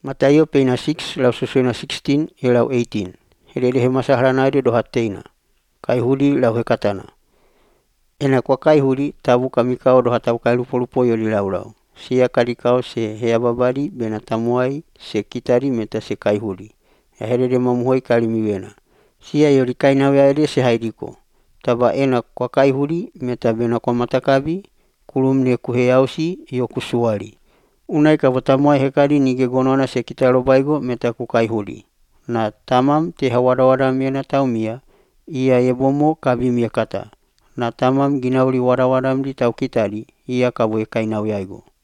Mataio peina 6 lau susuina 16 lau 18. Hedede he masa haranai do hateina. Kaihudi lau hekatana. Ena kwa kaihudi tabu kamikau do hatabu kai lupo yo li lau. Sia kadikau se hea babadi bena tamuai se kitari meta se kaihudi. Ya hedede mamuhoi kali miwena. Sia yori kainawe ade se haidiko. Taba ena kwa kaihudi meta bena kwa matakabi kulumne kuheausi yo kusuari. Unai ka tamuai hekadi nige gonona se kitaro baigo meta ku kaihudi. Na tamam te hawada mena taumia ia yebomo kabi mia kata. Na tamam ginauri wada-wadam di tau kitari ia kabu kainawe aigo.